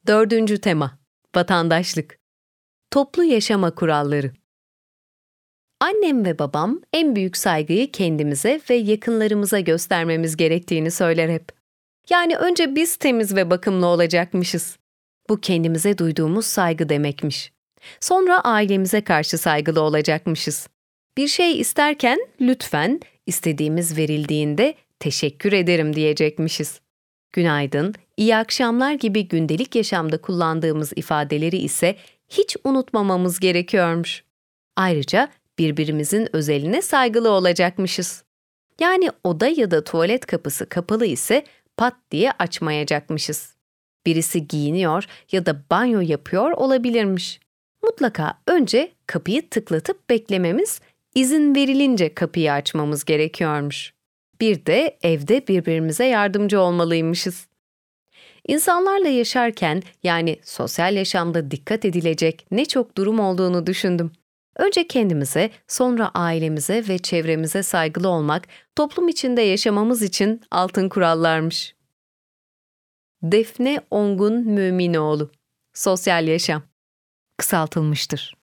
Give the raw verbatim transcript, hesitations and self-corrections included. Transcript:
Dördüncü tema, vatandaşlık. Toplu yaşama kuralları. Annem ve babam en büyük saygıyı kendimize ve yakınlarımıza göstermemiz gerektiğini söyler hep. Yani önce biz temiz ve bakımlı olacakmışız. Bu kendimize duyduğumuz saygı demekmiş. Sonra ailemize karşı saygılı olacakmışız. Bir şey isterken lütfen, istediğimiz verildiğinde teşekkür ederim diyecekmişiz. Günaydın, iyi akşamlar gibi gündelik yaşamda kullandığımız ifadeleri ise hiç unutmamamız gerekiyormuş. Ayrıca birbirimizin özeline saygılı olacakmışız. Yani oda ya da tuvalet kapısı kapalı ise pat diye açmayacakmışız. Birisi giyiniyor ya da banyo yapıyor olabilirmiş. Mutlaka önce kapıyı tıklatıp beklememiz, izin verilince kapıyı açmamız gerekiyormuş. Bir de evde birbirimize yardımcı olmalıymışız. İnsanlarla yaşarken, yani sosyal yaşamda dikkat edilecek ne çok durum olduğunu düşündüm. Önce kendimize, sonra ailemize ve çevremize saygılı olmak, toplum içinde yaşamamız için altın kurallarmış. Defne Ongun Müminoğlu. Sosyal Yaşam. Kısaltılmıştır.